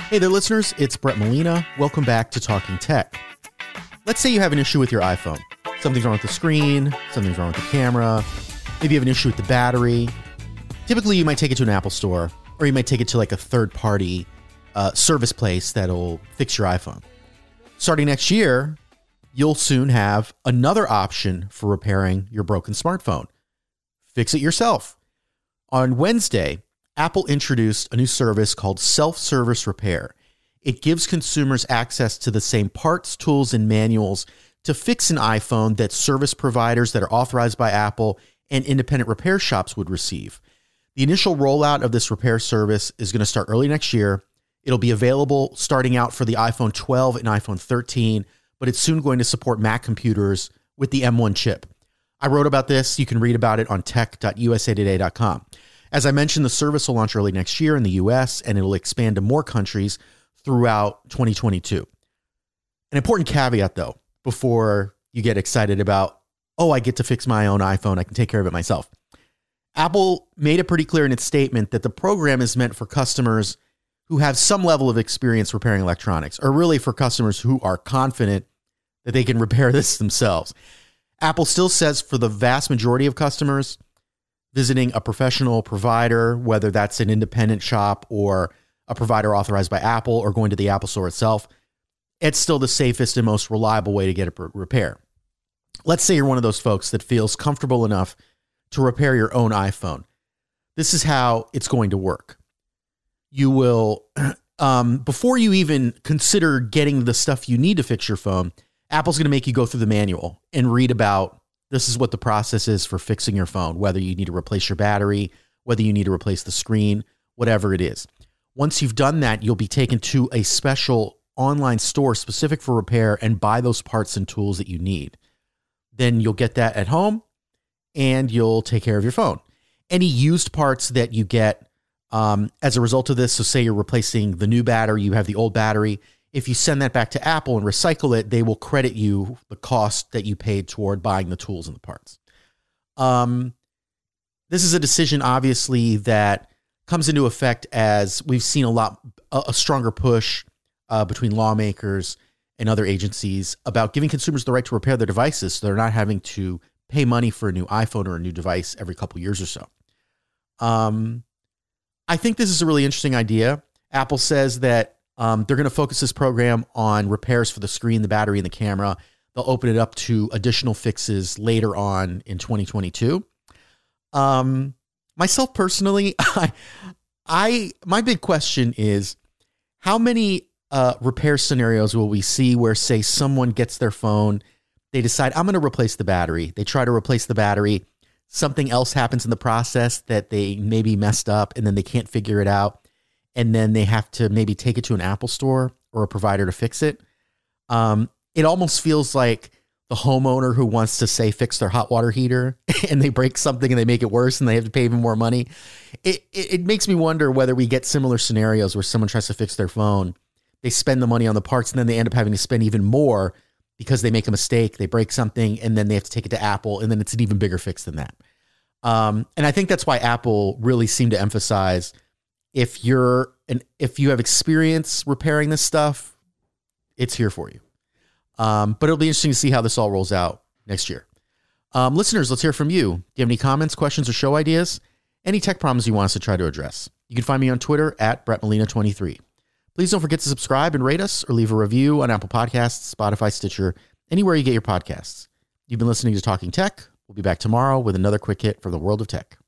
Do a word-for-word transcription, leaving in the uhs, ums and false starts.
Hey there, listeners. It's Brett Molina. Welcome back to Talking Tech. Let's say you have an issue with your iPhone. Something's wrong with the screen. Something's wrong with the camera. Maybe you have an issue with the battery. Typically, you might take it to an Apple store, or you might take it to like a third-party uh, service place that'll fix your iPhone. Starting next year, you'll soon have another option for repairing your broken smartphone. Fix it yourself. On Wednesday, Apple introduced a new service called Self-Service Repair. It gives consumers access to the same parts, tools, and manuals to fix an iPhone that service providers that are authorized by Apple and independent repair shops would receive. The initial rollout of this repair service is going to start early next year. It'll be available starting out for the iPhone twelve and iPhone thirteen, but it's soon going to support Mac computers with the M one chip. I wrote about this. You can read about it on tech dot u s a today dot com. As I mentioned, the service will launch early next year in the U S, and it'll expand to more countries throughout twenty twenty-two. An important caveat, though, before you get excited about, oh, I get to fix my own iPhone, I can take care of it myself. Apple made it pretty clear in its statement that the program is meant for customers who have some level of experience repairing electronics, or really for customers who are confident that they can repair this themselves. Apple still says for the vast majority of customers, visiting a professional provider, whether that's an independent shop or a provider authorized by Apple or going to the Apple Store itself, it's still the safest and most reliable way to get a repair. Let's say you're one of those folks that feels comfortable enough to repair your own iPhone. This is how it's going to work. You will, um, before you even consider getting the stuff you need to fix your phone, Apple's going to make you go through the manual and read about this is what the process is for fixing your phone, whether you need to replace your battery, whether you need to replace the screen, whatever it is. Once you've done that, you'll be taken to a special online store specific for repair and buy those parts and tools that you need. Then you'll get that at home and you'll take care of your phone. Any used parts that you get um, as a result of this, so say you're replacing the new battery, you have the old battery, if you send that back to Apple and recycle it, they will credit you the cost that you paid toward buying the tools and the parts. Um, this is a decision, obviously, that comes into effect as we've seen a lot, a, a stronger push uh, between lawmakers and other agencies about giving consumers the right to repair their devices so they're not having to pay money for a new iPhone or a new device every couple years or so. Um, I think this is a really interesting idea. Apple says that Um, they're going to focus this program on repairs for the screen, the battery, and the camera. They'll open it up to additional fixes later on in twenty twenty-two. Um, myself personally, I, I, my big question is how many uh, repair scenarios will we see where, say, someone gets their phone, they decide, I'm going to replace the battery. They try to replace the battery. Something else happens in the process that they maybe messed up, and then they can't figure it out. And then they have to maybe take it to an Apple store or a provider to fix it. Um, it almost feels like the homeowner who wants to, say, fix their hot water heater and they break something and they make it worse and they have to pay even more money. It, it, it makes me wonder whether we get similar scenarios where someone tries to fix their phone, they spend the money on the parts, and then they end up having to spend even more because they make a mistake, they break something, and then they have to take it to Apple, and then it's an even bigger fix than that. Um, and I think that's why Apple really seemed to emphasize If you're and if you have experience repairing this stuff, it's here for you. Um, but it'll be interesting to see how this all rolls out next year. Um, listeners, let's hear from you. Do you have any comments, questions, or show ideas? Any tech problems you want us to try to address? You can find me on Twitter at Brett Molina twenty-three. Please don't forget to subscribe and rate us or leave a review on Apple Podcasts, Spotify, Stitcher, anywhere you get your podcasts. You've been listening to Talking Tech. We'll be back tomorrow with another quick hit from the world of tech.